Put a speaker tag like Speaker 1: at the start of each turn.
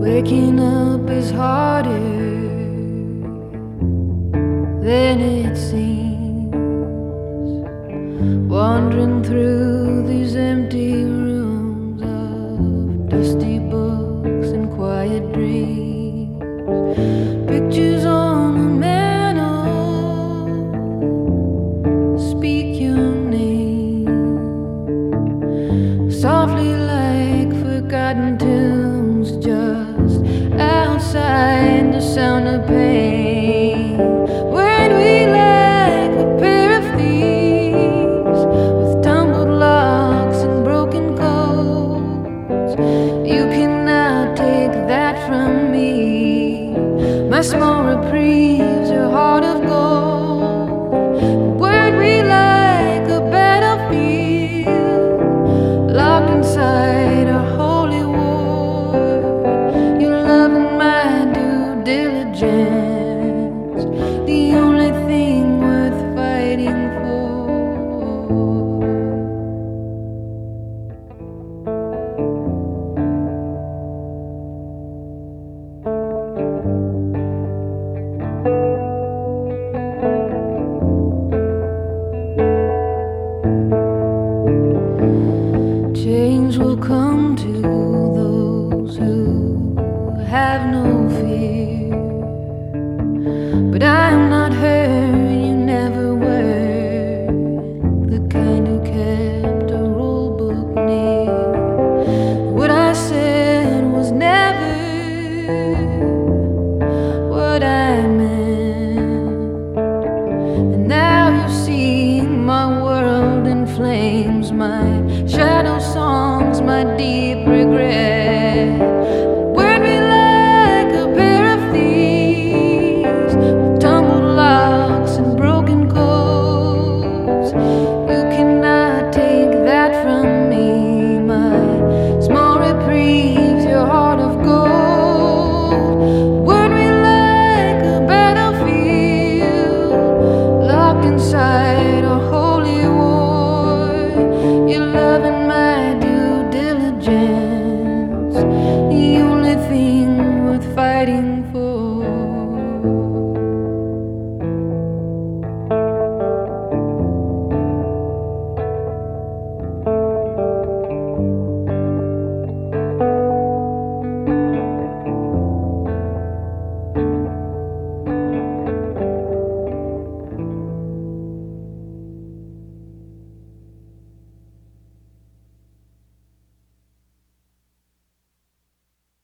Speaker 1: Waking up is harder than it seems. Wandering through these empty rooms of dusty books and quiet dreams. Pictures on a mantle speak your name softly like forgotten tunes, just outside the sound of pain. Weren't we like a pair of thieves with tumbled locks and broken codes? You cannot take that from me. My small reprieves are heart of gold. Weren't we like a battlefield locked inside our holy war? Your love and my due diligence, the only thing worth fighting for. Change will come to those who have no fear, but I am not her, you never were the kind who kept a rule book near. What I said was never what I meant, and now you see my world in flames, my shadow songs, my deep regret.